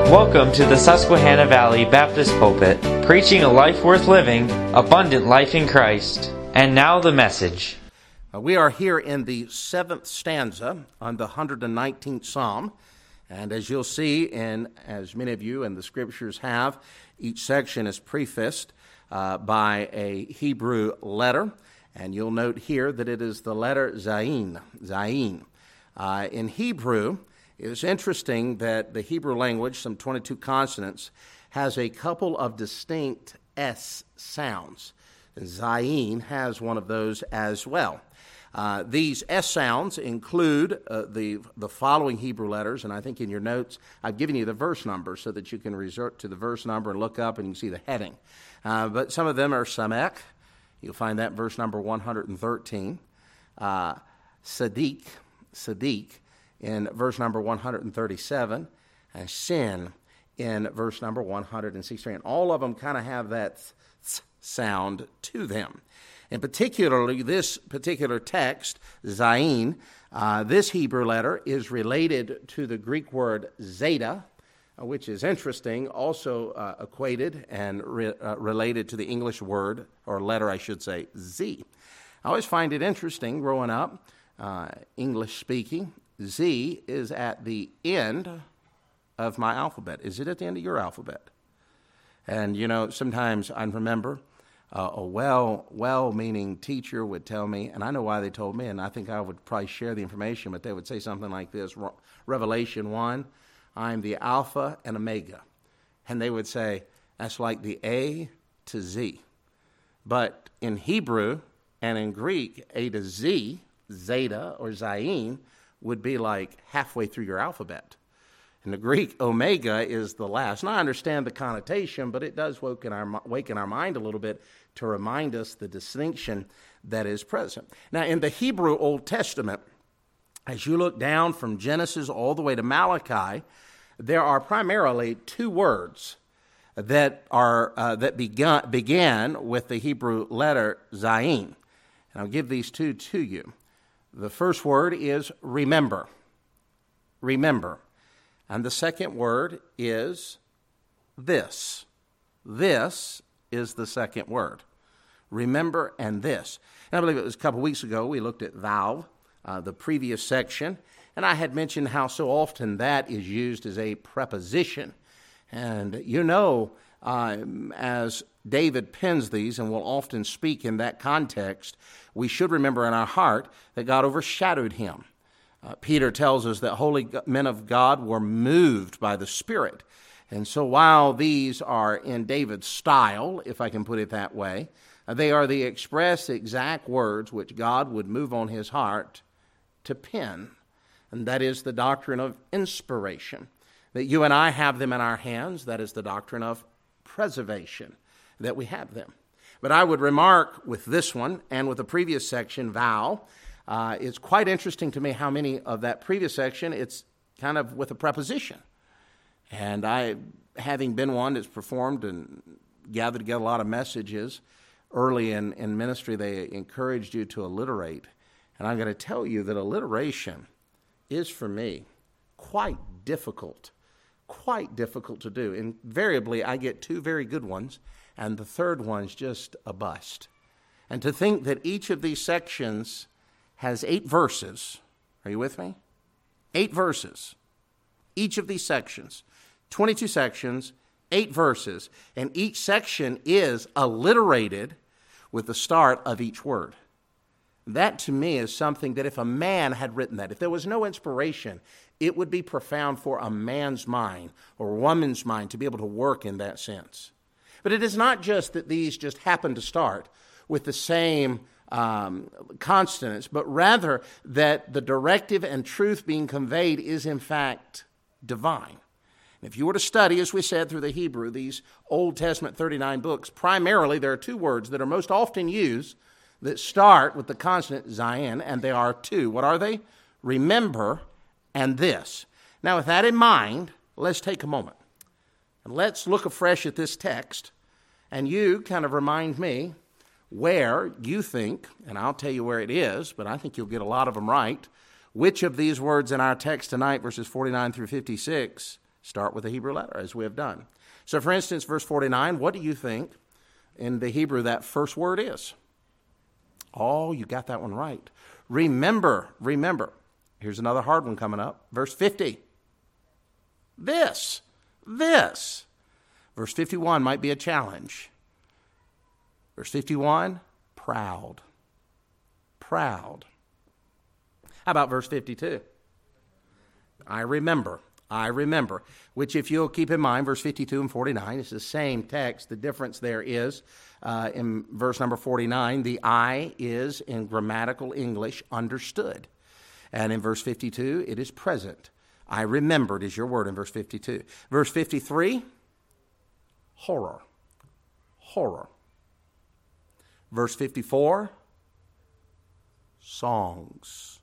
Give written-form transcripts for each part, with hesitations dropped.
Welcome to the Susquehanna Valley Baptist Pulpit, preaching a life worth living, abundant life in Christ. And now the message. We are here in the 7th stanza on the 119th Psalm. And as you'll see, and as many of you in the scriptures have, each section is prefaced by a Hebrew letter. And you'll note here that it is the letter Zayin. In Hebrew, it's interesting that the Hebrew language, some 22 consonants, has a couple of distinct S sounds. Zayin has one of those as well. These S sounds include the following Hebrew letters, and I think in your notes I've given you the verse number so that you can resort to the verse number and look up and you can see the heading. But some of them are Samek. You'll find that verse number 113. Sadiq in verse number 137, and Sin in verse number 163. And all of them kind of have that sound to them. And particularly this particular text, Zayin, this Hebrew letter is related to the Greek word zeta, which is interesting, also equated and related to the English word, or letter I should say, Z. I always find it interesting growing up, English speaking. Z is at the end of my alphabet. Is it at the end of your alphabet? And, you know, sometimes I remember a well-meaning teacher would tell me, and I know why they told me, and I think I would probably share the information, but they would say something like this, Revelation 1, I'm the Alpha and Omega. And they would say, that's like the A to Z. But in Hebrew and in Greek, A to Z, Zeta or Zayin, would be like halfway through your alphabet. In the Greek, omega is the last. And I understand the connotation, but it does waken our mind a little bit to remind us the distinction that is present. Now, in the Hebrew Old Testament, as you look down from Genesis all the way to Malachi, there are primarily two words that began with the Hebrew letter Zayin. And I'll give these two to you. The first word is remember. Remember. And the second word is this. This is the second word. Remember and this. And I believe it was a couple weeks ago we looked at thou, the previous section, and I had mentioned how so often that is used as a preposition. And you know, as David pens these, and will often speak in that context, we should remember in our heart that God overshadowed him. Peter tells us that holy men of God were moved by the Spirit. And so while these are in David's style, if I can put it that way, they are the express exact words which God would move on his heart to pen. And that is the doctrine of inspiration. That you and I have them in our hands, that is the doctrine of preservation, that we have them. But I would remark with this one and with the previous section, vow, it's quite interesting to me how many of that previous section, it's kind of with a preposition. And I, having been one that's performed and gathered together a lot of messages, early in ministry they encouraged you to alliterate. And I'm going to tell you that alliteration is, for me, quite difficult to do. Invariably, I get two very good ones, and the third one's just a bust. And to think that each of these sections has 8 verses. Are you with me? 8 verses. Each of these sections. 22 sections, 8 verses. And each section is alliterated with the start of each word. That to me is something that if a man had written that, if there was no inspiration, it would be profound for a man's mind or a woman's mind to be able to work in that sense. But it is not just that these just happen to start with the same consonants, but rather that the directive and truth being conveyed is in fact divine. And if you were to study, as we said, through the Hebrew, these Old Testament 39 books, primarily there are 2 words that are most often used that start with the consonant Zayin, and they are 2. What are they? Remember and this. Now, with that in mind, let's take a moment and let's look afresh at this text, and you kind of remind me where you think, and I'll tell you where it is, but I think you'll get a lot of them right, which of these words in our text tonight, verses 49 through 56, Start with the Hebrew letter, as we have done. So, for instance, verse 49, what do you think in the Hebrew that first word is? Oh, you got that one right. Remember, remember. Here's another hard one coming up. Verse 50. This. Verse 51 might be a challenge. Verse 51, proud. Proud. How about verse 52? I remember, which if you'll keep in mind, verse 52 and 49, it's the same text. The difference there is in verse number 49, the I is in grammatical English understood. And in verse 52, it is present. I remembered is your word in verse 52. Verse 53, horror. Verse 54, songs.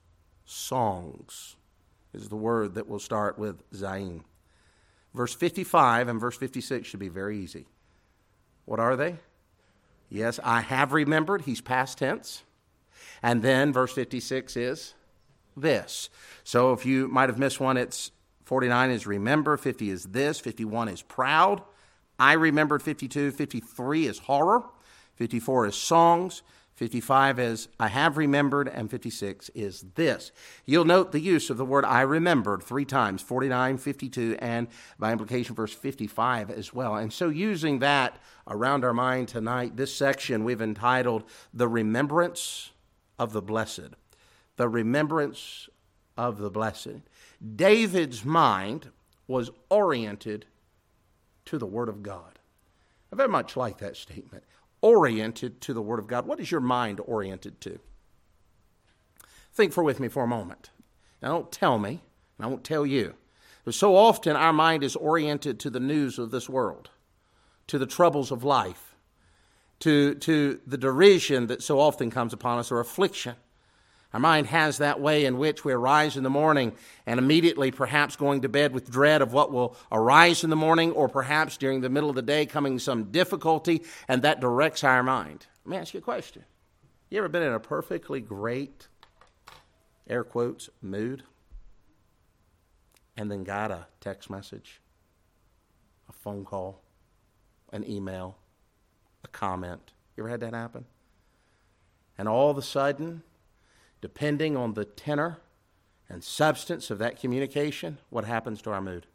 Is the word that will start with Zain. Verse 55 and verse 56 should be very easy. What are they? Yes, I have remembered. He's past tense. And then verse 56 is this. So if you might have missed one, it's 49 is remember, 50 is this, 51 is proud. I remembered 52, 53 is horror, 54 is songs, 55 is I have remembered, and 56 is this. You'll note the use of the word I remembered 3 times, 49, 52, and by implication verse 55 as well. And so using that around our mind tonight, this section we've entitled The Remembrance of the Blessed. The Remembrance of the Blessed. David's mind was oriented to the Word of God. I very much like that statement. Oriented to the Word of God. What is your mind oriented to? Think with me for a moment. Now, don't tell me, and I won't tell you. But so often our mind is oriented to the news of this world, to the troubles of life, to the derision that so often comes upon us, or affliction. Our mind has that way in which we arise in the morning and immediately perhaps going to bed with dread of what will arise in the morning, or perhaps during the middle of the day coming some difficulty, and that directs our mind. Let me ask you a question. You ever been in a perfectly great, air quotes, mood, and then got a text message, a phone call, an email, a comment? You ever had that happen? And all of a sudden, depending on the tenor and substance of that communication, what happens to our mood?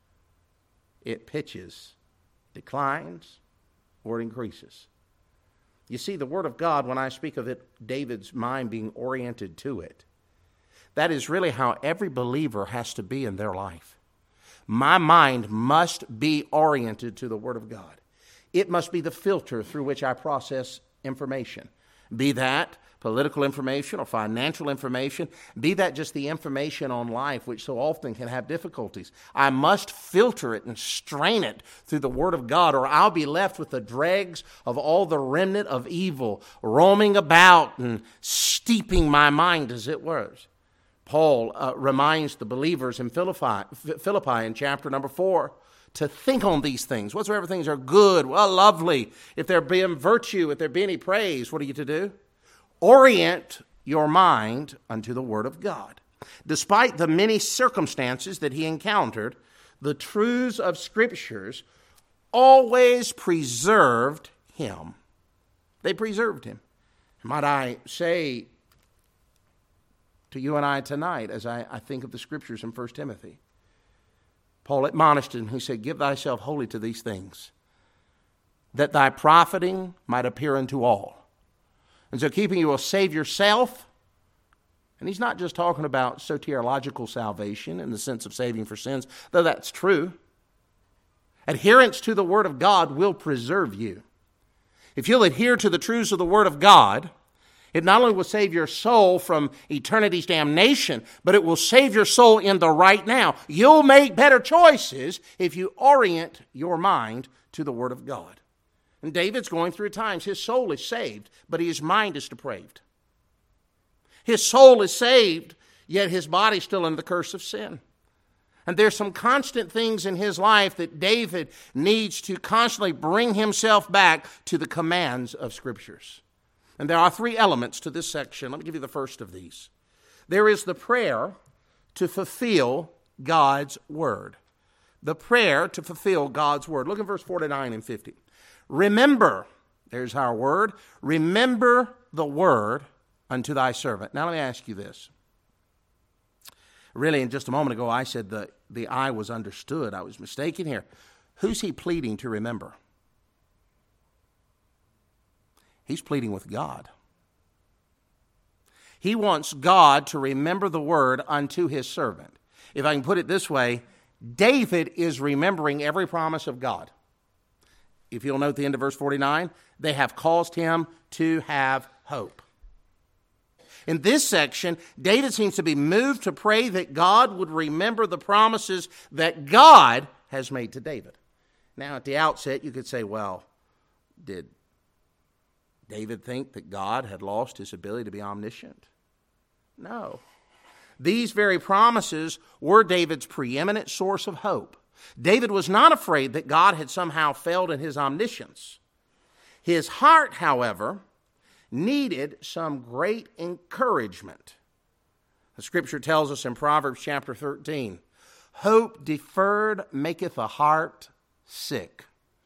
It pitches, declines, or it increases. You see, the Word of God, when I speak of it, David's mind being oriented to it, that is really how every believer has to be in their life. My mind must be oriented to the Word of God. It must be the filter through which I process information, be that political information or financial information, be that just the information on life, which so often can have difficulties. I must filter it and strain it through the Word of God, or I'll be left with the dregs of all the remnant of evil roaming about and steeping my mind, as it were. Paul reminds the believers in Philippi in chapter number 4 to think on these things. Whatsoever things are good, well, lovely, if there be virtue, if there be any praise, what are you to do? Orient your mind unto the Word of God. Despite the many circumstances that he encountered, the truths of Scriptures always preserved him. They preserved him. Might I say to you and I tonight, as I think of the Scriptures in 1 Timothy, Paul admonished him. He said, give thyself wholly to these things, that thy profiting might appear unto all. And so keeping you will save yourself. And he's not just talking about soteriological salvation in the sense of saving for sins, though that's true. Adherence to the Word of God will preserve you. If you'll adhere to the truths of the Word of God, it not only will save your soul from eternity's damnation, but it will save your soul in the right now. You'll make better choices if you orient your mind to the Word of God. And David's going through times. His soul is saved, but his mind is depraved. His soul is saved, yet his body's still under the curse of sin. And there's some constant things in his life that David needs to constantly bring himself back to the commands of Scriptures. And there are 3 elements to this section. Let me give you the first of these. There is the prayer to fulfill God's Word. the prayer to fulfill God's word. Look at verse 49 and 50. Remember, there's our word, remember the word unto thy servant. Now let me ask you this. Really, in just a moment ago, I said the I was understood. I was mistaken here. Who's he pleading to remember? He's pleading with God. He wants God to remember the word unto his servant. If I can put it this way, David is remembering every promise of God. If you'll note the end of verse 49, they have caused him to have hope. In this section, David seems to be moved to pray that God would remember the promises that God has made to David. Now, at the outset, you could say, well, did David think that God had lost his ability to be omniscient? No. These very promises were David's preeminent source of hope. David was not afraid that God had somehow failed in his omniscience. His heart, however, needed some great encouragement. The scripture tells us in Proverbs chapter 13, hope deferred maketh a heart sick.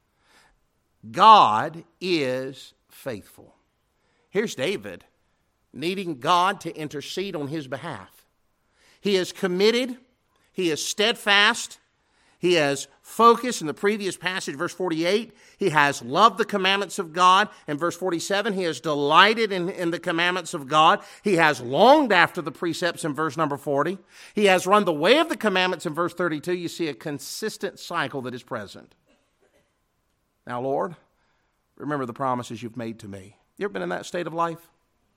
God is faithful. Here's David needing God to intercede on his behalf. He is committed. He is steadfast. He has focused in the previous passage, verse 48. He has loved the commandments of God. In verse 47, he has delighted in the commandments of God. He has longed after the precepts in verse number 40. He has run the way of the commandments in verse 32. You see a consistent cycle that is present. Now, Lord, remember the promises you've made to me. You ever been in that state of life?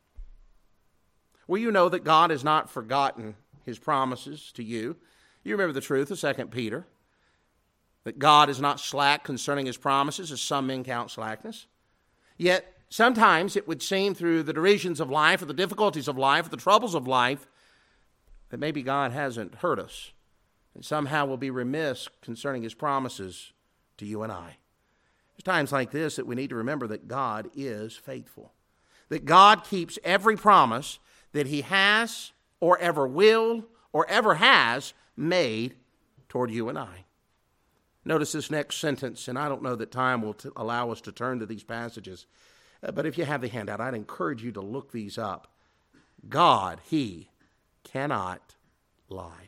Well, you know that God has not forgotten his promises to you. You remember the truth of 2 Peter. That God is not slack concerning his promises, as some men count slackness. Yet, sometimes it would seem through the derisions of life, or the difficulties of life, or the troubles of life, that maybe God hasn't heard us, and somehow will be remiss concerning his promises to you and I. There's times like this that we need to remember that God is faithful. That God keeps every promise that he has, or ever will, or ever has made toward you and I. Notice this next sentence, and I don't know that time will allow us to turn to these passages, but if you have the handout, I'd encourage you to look these up. God, he cannot lie.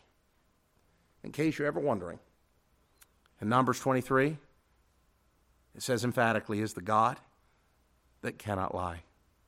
In case you're ever wondering, in Numbers 23, it says emphatically, is the God that cannot lie.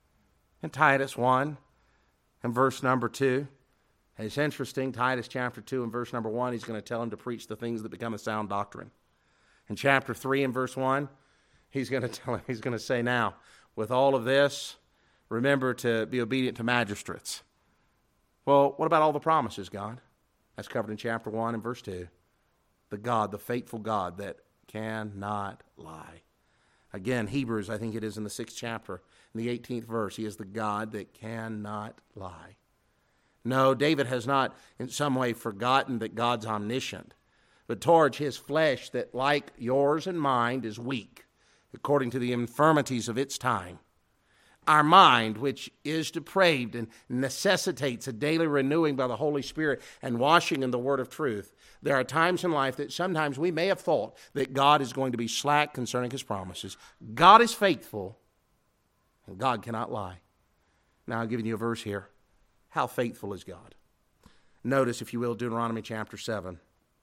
In Titus 1, and verse number 2, and it's interesting, Titus chapter 2 and verse number 1, he's going to tell him to preach the things that become a sound doctrine. In chapter 3 and verse 1, he's going to tell him, he's going to say, now, with all of this, remember to be obedient to magistrates. Well, what about all the promises, God? That's covered in chapter 1 and verse 2. The God, the faithful God that cannot lie. Again, Hebrews, I think it is in the 6th chapter, in the 18th verse, he is the God that cannot lie. No, David has not in some way forgotten that God's omniscient, but towards his flesh that, like yours and mine, is weak, according to the infirmities of its time. Our mind, which is depraved and necessitates a daily renewing by the Holy Spirit and washing in the word of truth, there are times in life that sometimes we may have thought that God is going to be slack concerning his promises. God is faithful, and God cannot lie. Now, I'm giving you a verse here. How faithful is God? Notice, if you will, Deuteronomy chapter 7.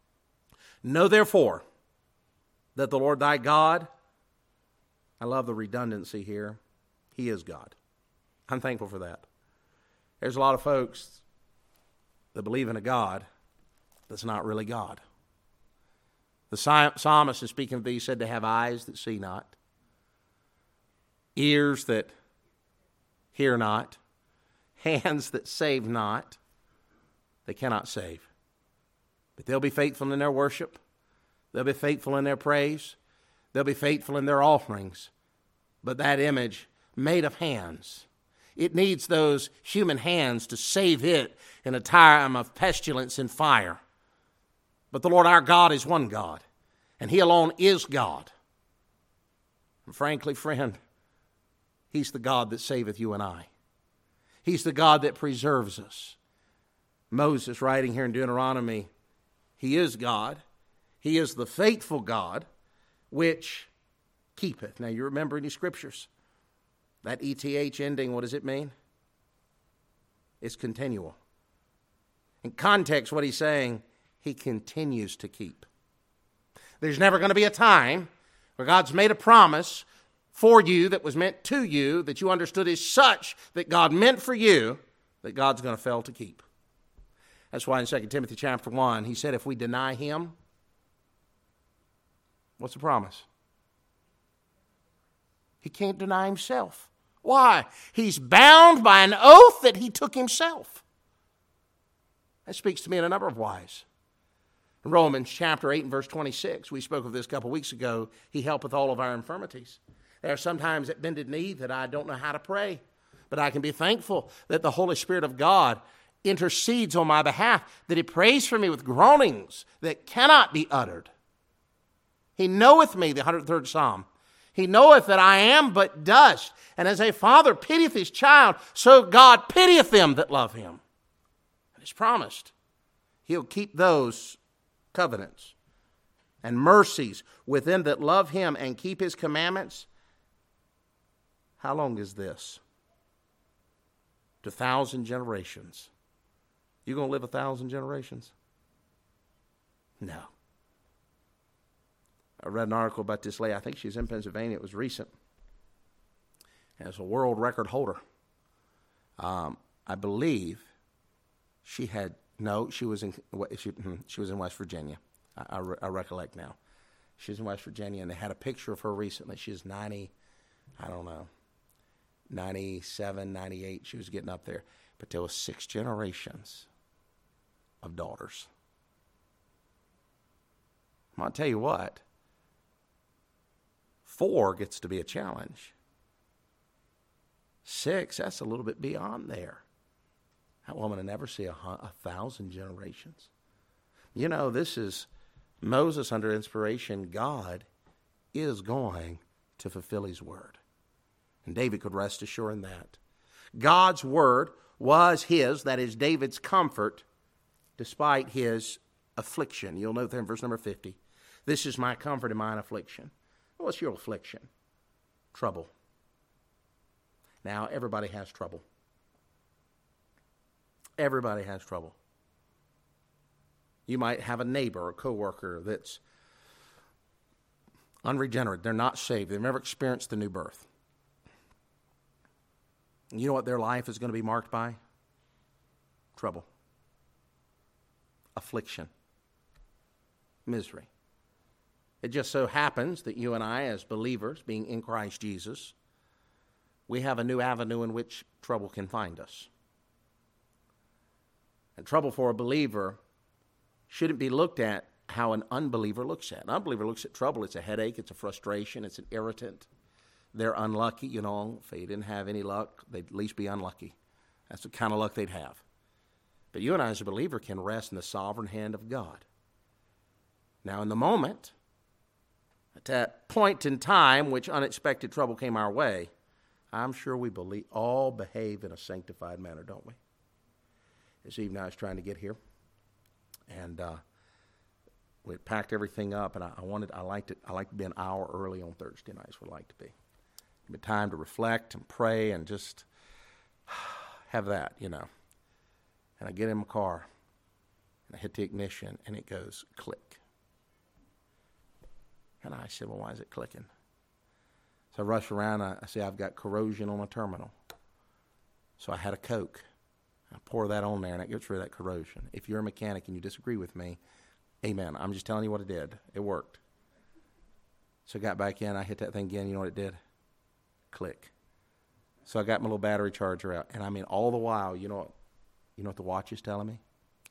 Know therefore that the Lord thy God, I love the redundancy here, he is God. I'm thankful for that. There's a lot of folks that believe in a God that's not really God. The psalmist, in speaking of these, said to have eyes that see not, ears that hear not, hands that save not. They cannot save. But they'll be faithful in their worship. They'll be faithful in their praise. They'll be faithful in their offerings. But that image made of hands, it needs those human hands to save it in a time of pestilence and fire. But the Lord our God is one God, and he alone is God. And frankly, friend, he's the God that saveth you and I. He's the God that preserves us. Moses, writing here in Deuteronomy, he is God. He is the faithful God which keepeth. Now, you remember in your scriptures, that ETH ending, what does it mean? It's continual. In context, what he's saying, he continues to keep. There's never going to be a time where God's made a promise for you that was meant to you, that you understood is such that God meant for you, that God's going to fail to keep. That's why in 2 Timothy chapter 1, he said, if we deny him, what's the promise? He can't deny himself. Why? He's bound by an oath that he took himself. That speaks to me in a number of ways. In Romans chapter 8 and verse 26, we spoke of this a couple weeks ago, he helpeth all of our infirmities. There are sometimes at bended knee that I don't know how to pray, but I can be thankful that the Holy Spirit of God intercedes on my behalf, that he prays for me with groanings that cannot be uttered. He knoweth me, the 103rd Psalm. He knoweth that I am but dust. And as a father pitieth his child, so God pitieth them that love him. And it's promised he'll keep those covenants and mercies with them that love him and keep his commandments. How long is this? To 1,000 generations. You going to live 1,000 generations? No. I read an article about this lady. I think she's in Pennsylvania. It was recent. As a world record holder. I believe she was in West Virginia. I recollect now. She was in West Virginia, and they had a picture of her recently. She was 90, 97, 98. She was getting up there. But there was 6 generations of daughters. I'm going to tell you what. 4 gets to be a challenge. 6, that's a little bit beyond there. That woman will never see 1,000 generations. You know, this is Moses under inspiration. God is going to fulfill his word. And David could rest assured in that. God's word was his, that is David's comfort, despite his affliction. You'll note there in verse number 50. This is my comfort in mine affliction. What's your affliction? Trouble. Now, everybody has trouble. Everybody has trouble. You might have a neighbor or coworker that's unregenerate. They're not saved. They've never experienced the new birth. And you know what their life is going to be marked by? Trouble. Affliction. Misery. It just so happens that you and I, as believers, being in Christ Jesus, we have a new avenue in which trouble can find us. And trouble for a believer shouldn't be looked at how an unbeliever looks at. An unbeliever looks at trouble. It's a headache. It's a frustration. It's an irritant. They're unlucky. You know, if they didn't have any luck, they'd at least be unlucky. That's the kind of luck they'd have. But you and I, as a believer, can rest in the sovereign hand of God. Now, in the moment, at that point in time which unexpected trouble came our way, I'm sure we all behave in a sanctified manner, don't we? This evening I was trying to get here, and we had packed everything up, and I like to be an hour early on Thursday nights. Would like to be. Give me time to reflect and pray and just have that, you know. And I get in my car, and I hit the ignition, and it goes click. And I said, well, why is it clicking? So I rush around. I say, I've got corrosion on a terminal. So I had a Coke. I pour that on there, and it gets rid of that corrosion. If you're a mechanic and you disagree with me, amen. I'm just telling you what it did. It worked. So I got back in. I hit that thing again. You know what it did? Click. So I got my little battery charger out. And I mean, all the while, you know what the watch is telling me?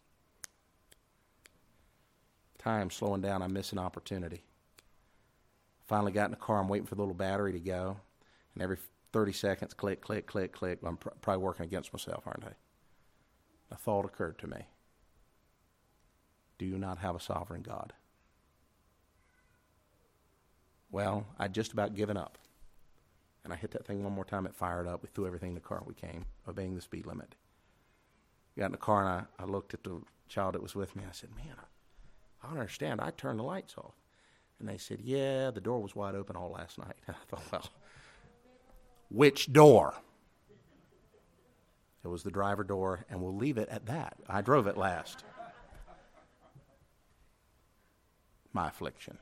Time's slowing down. I'm missing opportunity. Finally got in the car. I'm waiting for the little battery to go. And every 30 seconds, click, click, click, click. I'm probably working against myself, aren't I? A thought occurred to me. Do you not have a sovereign God? Well, I'd just about given up. And I hit that thing one more time. It fired up. We threw everything in the car. We came, obeying the speed limit. Got in the car, and I looked at the child that was with me. I said, man, I don't understand. I turned the lights off. And they said, yeah, the door was wide open all last night. I thought, well, which door? It was the driver door, and we'll leave it at that. I drove it last. My affliction.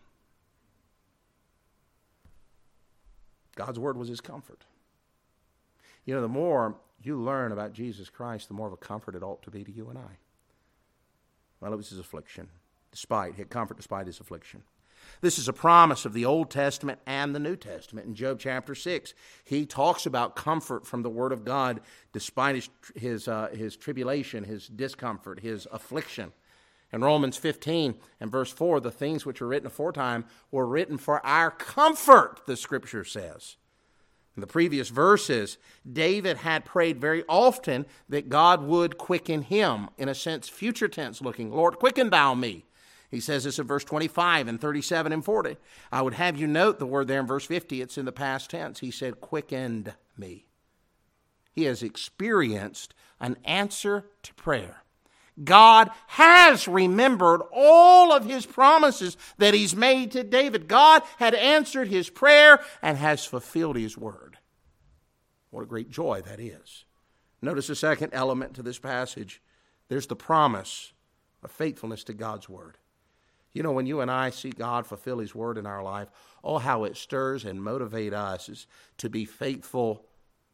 God's word was his comfort. You know, the more you learn about Jesus Christ, the more of a comfort it ought to be to you and I. Well, it was his affliction. Comfort despite his affliction. This is a promise of the Old Testament and the New Testament. In Job chapter 6, he talks about comfort from the Word of God despite his tribulation, his discomfort, his affliction. In Romans 15 and verse 4, the things which were written aforetime were written for our comfort, the Scripture says. In the previous verses, David had prayed very often that God would quicken him, in a sense, future tense looking. Lord, quicken thou me. He says this in verse 25 and 37 and 40. I would have you note the word there in verse 50. It's in the past tense. He said, quickened me. He has experienced an answer to prayer. God has remembered all of his promises that he's made to David. God had answered his prayer and has fulfilled his word. What a great joy that is. Notice the second element to this passage. There's the promise of faithfulness to God's word. You know, when you and I see God fulfill his word in our life, oh, how it stirs and motivates us to be faithful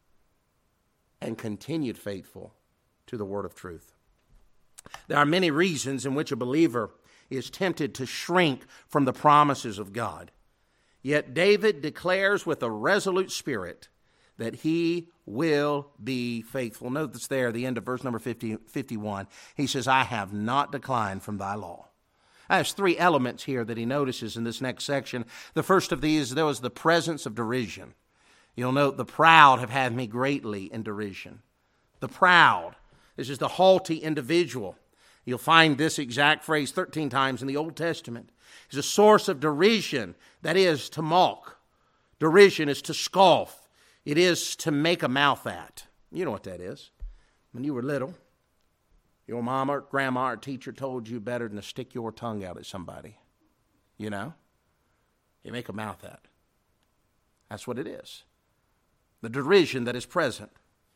and continued faithful to the word of truth. There are many reasons in which a believer is tempted to shrink from the promises of God. Yet David declares with a resolute spirit that he will be faithful. Note this there, the end of verse number 51. He says, I have not declined from thy law. There's three elements here that he notices in this next section. The first of these, there was the presence of derision. You'll note, the proud have had me greatly in derision. The proud. This is the haughty individual. You'll find this exact phrase 13 times in the Old Testament. It's a source of derision, that is to mock. Derision is to scoff. It is to make a mouth at. You know what that is. When you were little, your mama or grandma or teacher told you better than to stick your tongue out at somebody. You know? You make a mouth at. That's what it is. The derision that is present.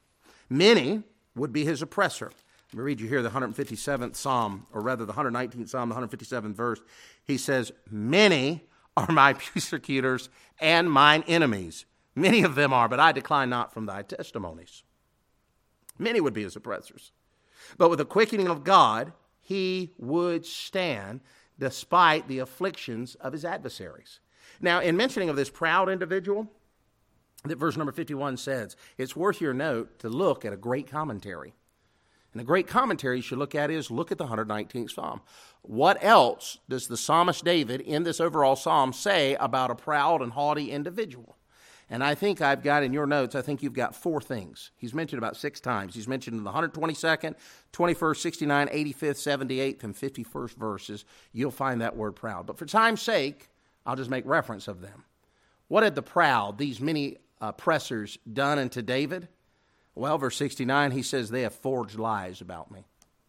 Many would be his oppressor. Let me read you here the 157th Psalm, or rather the 119th Psalm, the 157th verse. He says, many are my persecutors and mine enemies. Many of them are, but I decline not from thy testimonies. Many would be his oppressors. But with the quickening of God, he would stand despite the afflictions of his adversaries. Now, in mentioning of this proud individual, that verse number 51 says, it's worth your note to look at a great commentary. And a great commentary you should look at is, look at the 119th Psalm. What else does the psalmist David in this overall psalm say about a proud and haughty individual? And I think I've got in your notes, I think you've got four things. He's mentioned about 6 times. He's mentioned in the 122nd, 21st, 69th, 85th, 78th, and 51st verses. You'll find that word proud. But for time's sake, I'll just make reference of them. What had the proud, these many oppressors, done unto David? Well, verse 69, he says, they have forged lies about me.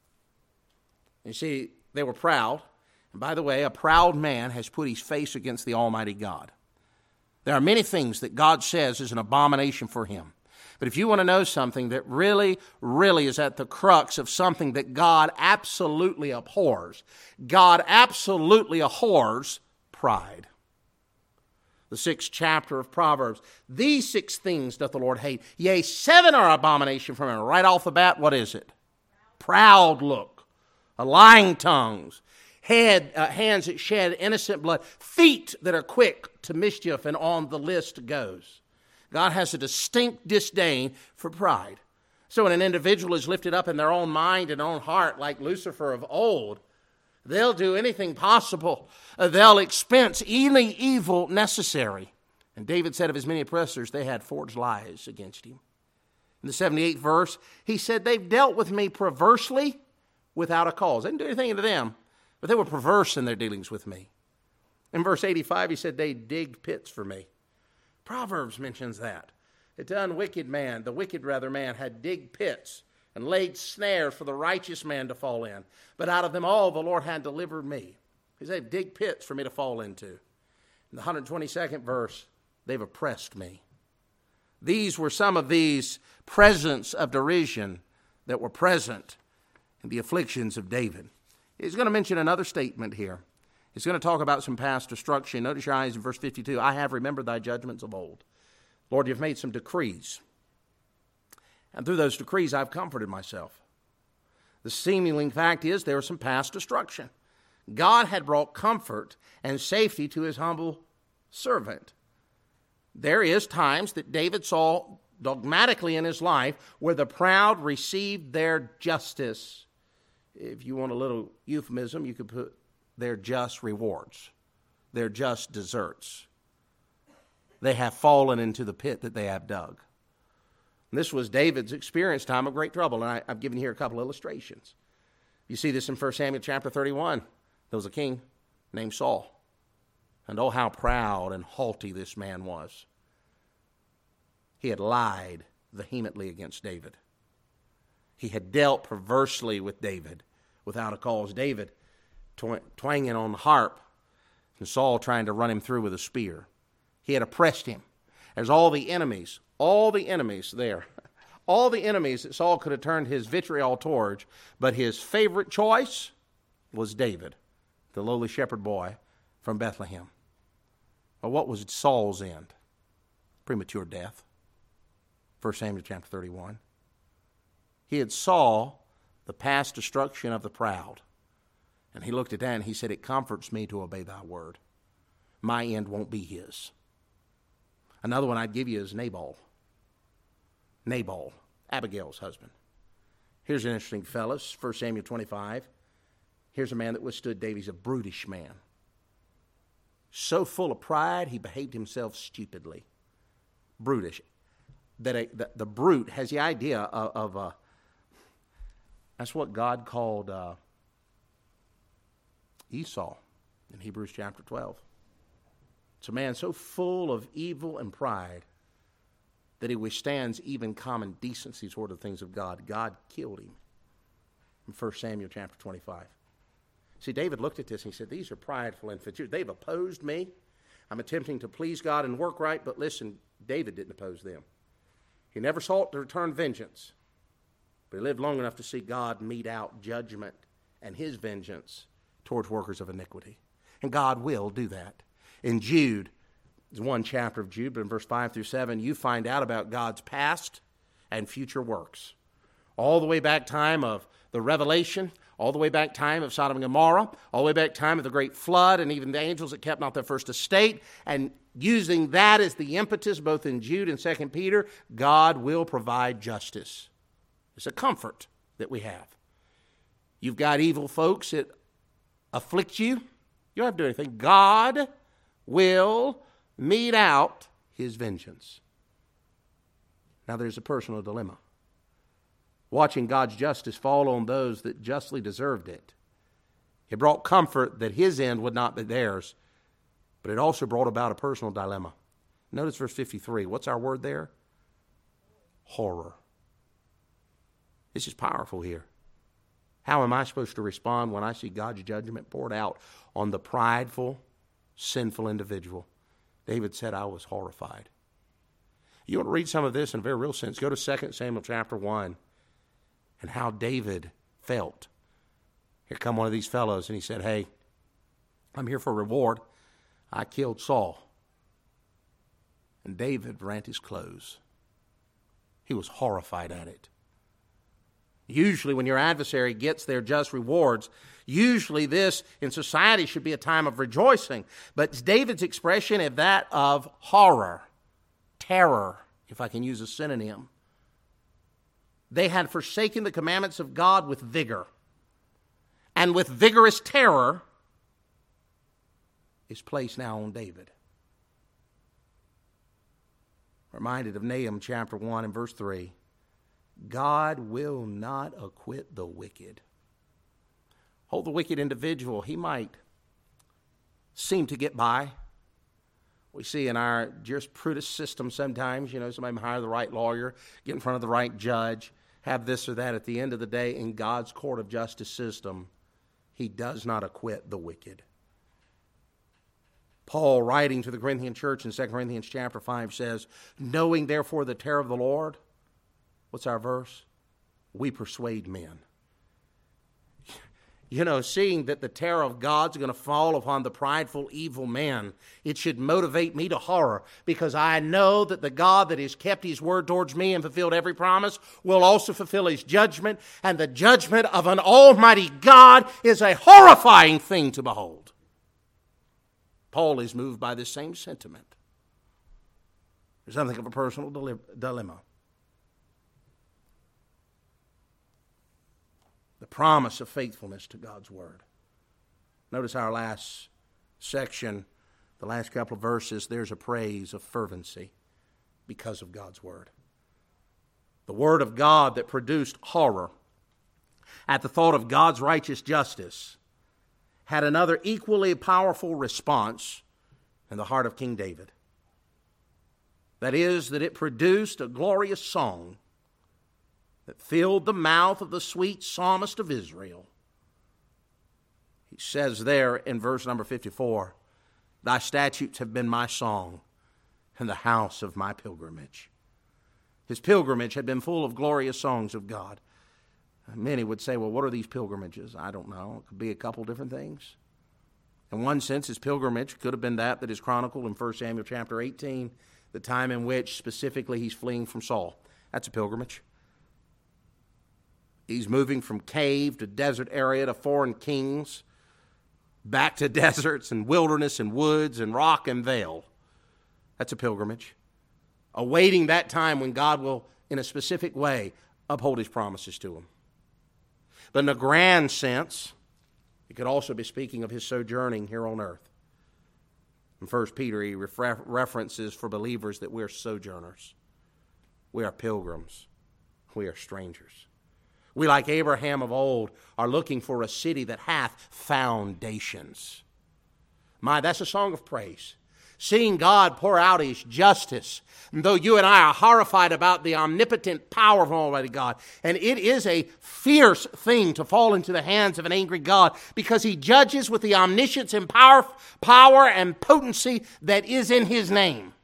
You see, they were proud. And by the way, a proud man has put his face against the Almighty God. There are many things that God says is an abomination for him. But if you want to know something that really, really is at the crux of something that God absolutely abhors, God absolutely abhors pride. The 6th chapter of Proverbs. These 6 things doth the Lord hate. Yea, 7 are abomination from him. Right off the bat, what is it? Proud look, lying tongues, hands that shed innocent blood, feet that are quick to mischief, and on the list goes. God has a distinct disdain for pride. So when an individual is lifted up in their own mind and own heart, like Lucifer of old, they'll do anything possible. They'll expense any evil necessary. And David said of his many oppressors, they had forged lies against him. In the 78th verse, he said, they've dealt with me perversely without a cause. They didn't do anything to them, but they were perverse in their dealings with me. In verse 85, he said, they digged pits for me. Proverbs mentions that. The wicked man had digged pits and laid snares for the righteous man to fall in. But out of them all the Lord had delivered me. He said, they've digged pits for me to fall into. In the 122nd verse, they've oppressed me. These were some of these presents of derision that were present in the afflictions of David. He's going to mention another statement here. He's going to talk about some past destruction. Notice your eyes in verse 52. I have remembered thy judgments of old. Lord, you've made some decrees. And through those decrees, I've comforted myself. The seeming fact is there was some past destruction. God had brought comfort and safety to his humble servant. There is times that David saw dogmatically in his life where the proud received their justice. If you want a little euphemism, you could put their just rewards, their just deserts. They have fallen into the pit that they have dug. And this was David's experience time of great trouble, and I've given here a couple illustrations. You see this in 1 Samuel chapter 31. There was a king named Saul. And oh, how proud and haughty this man was. He had lied vehemently against David. He had dealt perversely with David without a cause. David twanging on the harp, and Saul trying to run him through with a spear. He had oppressed him. There's all the enemies there. All the enemies that Saul could have turned his vitriol towards, but his favorite choice was David, the lowly shepherd boy from Bethlehem. Well, what was Saul's end? Premature death. 1 Samuel chapter 31. He had saw the past destruction of the proud. And he looked at that and he said, it comforts me to obey thy word. My end won't be his. Another one I'd give you is Nabal. Nabal, Abigail's husband. Here's an interesting fellow, 1 Samuel 25. Here's a man that withstood David. He's a brutish man. So full of pride, he behaved himself stupidly. Brutish. That the brute has the idea of that's what God called Esau in Hebrews chapter 12. It's a man so full of evil and pride that he withstands even common decency toward the things of God. God killed him in 1 Samuel chapter 25. See, David looked at this and he said, these are prideful individuals. They've opposed me. I'm attempting to please God and work right, but listen, David didn't oppose them. He never sought to return vengeance, but he lived long enough to see God mete out judgment and his vengeance towards workers of iniquity. And God will do that. In Jude, there's one chapter of Jude, but in verse 5 through 7, you find out about God's past and future works. All the way back time of the Revelation, all the way back time of Sodom and Gomorrah, all the way back time of the great flood, and even the angels that kept not their first estate, and using that as the impetus, both in Jude and 2 Peter, God will provide justice. It's a comfort that we have. You've got evil folks that afflict you. You don't have to do anything. God will mete out his vengeance. Now there's a personal dilemma. Watching God's justice fall on those that justly deserved it. It brought comfort that his end would not be theirs, but it also brought about a personal dilemma. Notice verse 53. What's our word there? Horror. This is powerful here. How am I supposed to respond when I see God's judgment poured out on the prideful, sinful individual? David said, I was horrified. You want to read some of this in a very real sense. Go to 2 Samuel chapter 1 and how David felt. Here come one of these fellows and he said, hey, I'm here for a reward. I killed Saul. And David rent his clothes. He was horrified at it. Usually when your adversary gets their just rewards, usually this in society should be a time of rejoicing. But David's expression is that of horror, terror, if I can use a synonym. They had forsaken the commandments of God with vigor. And with vigorous terror is placed now on David. Reminded of Nahum chapter 1 and verse 3. God will not acquit the wicked. Oh, the wicked individual, he might seem to get by. We see in our jurisprudence system sometimes, somebody hire the right lawyer, get in front of the right judge, have this or that. At the end of the day, in God's court of justice system, he does not acquit the wicked. Paul, writing to the Corinthian church in 2 Corinthians chapter 5, says, knowing therefore the terror of the Lord, what's our verse? We persuade men. You know, seeing that the terror of God's going to fall upon the prideful, evil man, it should motivate me to horror, because I know that the God that has kept His word towards me and fulfilled every promise will also fulfill His judgment, and the judgment of an almighty God is a horrifying thing to behold. Paul is moved by this same sentiment. There's something of a personal dilemma. The promise of faithfulness to God's word. Notice our last section, the last couple of verses, there's a praise of fervency because of God's word. The word of God that produced horror at the thought of God's righteous justice had another equally powerful response in the heart of King David. That is, that it produced a glorious song that filled the mouth of the sweet psalmist of Israel. He says there in verse number 54, thy statutes have been my song in the house of my pilgrimage. His pilgrimage had been full of glorious songs of God. Many would say, well, what are these pilgrimages? I don't know. It could be a couple different things. In one sense, his pilgrimage could have been that is chronicled in 1 Samuel chapter 18, the time in which specifically he's fleeing from Saul. That's a pilgrimage. He's moving from cave to desert area to foreign kings, back to deserts and wilderness and woods and rock and vale. That's a pilgrimage. Awaiting that time when God will, in a specific way, uphold His promises to him. But in a grand sense, it could also be speaking of his sojourning here on earth. In 1 Peter, he references for believers that we are sojourners. We are pilgrims. We are strangers. We, like Abraham of old, are looking for a city that hath foundations. My, that's a song of praise. Seeing God pour out His justice. And though you and I are horrified about the omnipotent power of Almighty God, and it is a fierce thing to fall into the hands of an angry God, because He judges with the omniscience and power and potency that is in His name.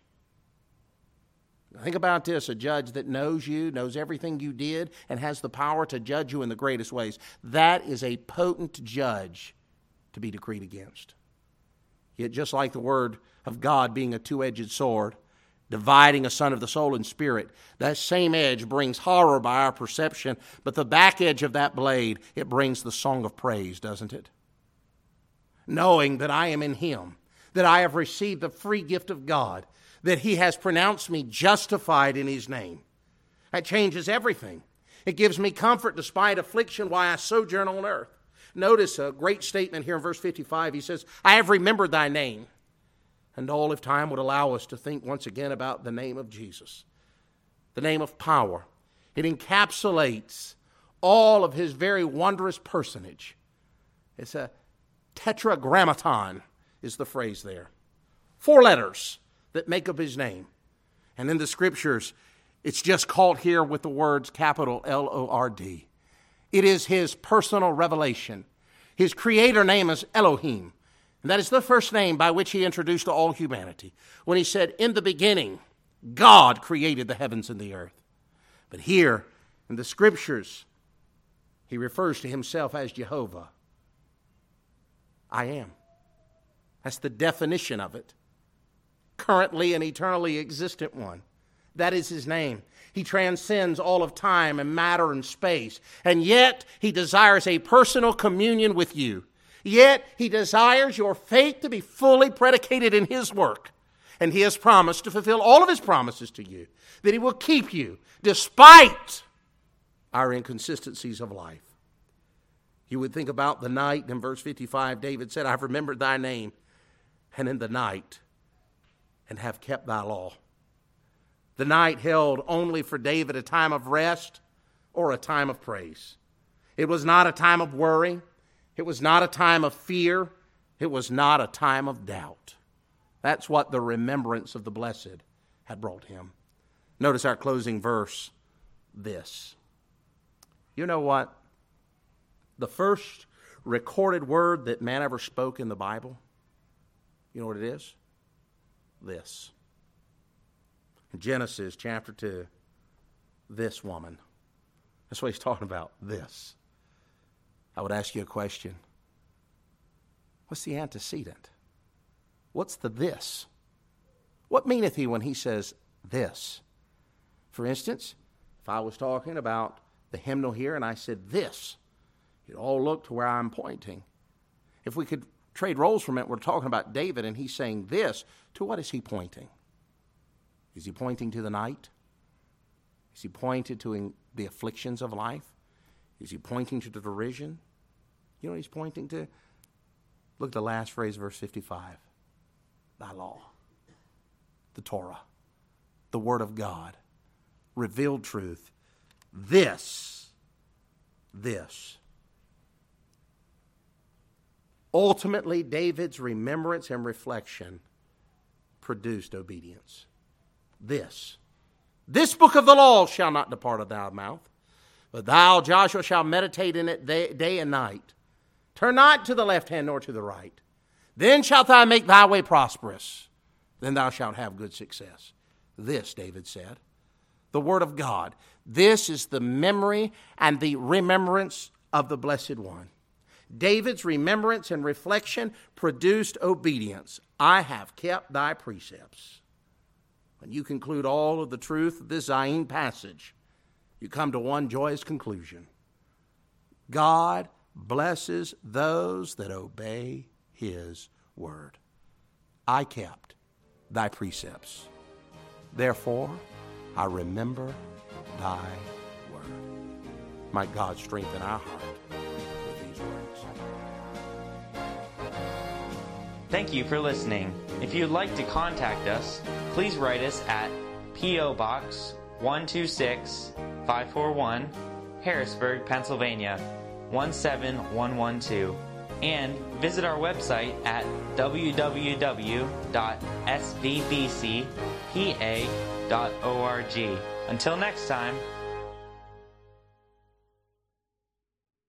Think about this, a judge that knows you, knows everything you did, and has the power to judge you in the greatest ways. That is a potent judge to be decreed against. Yet just like the word of God being a two-edged sword, dividing asunder of the soul and spirit, that same edge brings horror by our perception, but the back edge of that blade, it brings the song of praise, doesn't it? Knowing that I am in Him, that I have received the free gift of God, that He has pronounced me justified in His name. That changes everything. It gives me comfort despite affliction while I sojourn on earth. Notice a great statement here in verse 55. He says, I have remembered thy name. And all if time would allow us to think once again about the name of Jesus. The name of power. It encapsulates all of His very wondrous personage. It's a tetragrammaton is the phrase there. 4 letters that make up His name. And in the Scriptures, it's just called here with the words capital L-O-R-D. It is His personal revelation. His creator name is Elohim. And that is the first name by which He introduced to all humanity. When He said, in the beginning, God created the heavens and the earth. But here, in the Scriptures, He refers to Himself as Jehovah. I am. That's the definition of it. Currently and eternally existent one. That is His name. He transcends all of time and matter and space. And yet, He desires a personal communion with you. Yet, He desires your faith to be fully predicated in His work. And He has promised to fulfill all of His promises to you. That He will keep you despite our inconsistencies of life. You would think about the night. In verse 55, David said, I've remembered thy name. And in the night, and have kept thy law. The night held only for David a time of rest or a time of praise. It was not a time of worry. It was not a time of fear. It was not a time of doubt. That's what the remembrance of the blessed had brought him. Notice our closing verse, this. You know what? The first recorded word that man ever spoke in the Bible, You know what it is? This. In Genesis chapter 2, this woman. That's what he's talking about, this. I would ask you a question. What's the antecedent? What's the this? What meaneth he when he says this? For instance, if I was talking about the hymnal here and I said this, you'd all look to where I'm pointing. If we could trade roles from it, we're talking about David and he's saying this. To what is he pointing? Is he pointing to the night? Is he pointing to the afflictions of life? Is he pointing to the derision? You know what he's pointing to? Look at the last phrase, verse 55. Thy law, the Torah, the Word of God, revealed truth. This. Ultimately, David's remembrance and reflection produced obedience. This book of the law shall not depart of thy mouth, but thou, Joshua, shalt meditate in it day and night. Turn not to the left hand nor to the right. Then shalt thou make thy way prosperous. Then thou shalt have good success. This, David said, the Word of God. This is the memory and the remembrance of the Blessed One. David's remembrance and reflection produced obedience. I have kept thy precepts. When you conclude all of the truth of this Zayin passage, you come to one joyous conclusion. God blesses those that obey his word. I kept thy precepts. Therefore, I remember thy word. Might God strengthen our heart with these words. Thank you for listening. If you'd like to contact us, please write us at P.O. Box 126-541, Harrisburg, Pennsylvania 17112, and visit our website at www.svbcpa.org. Until next time,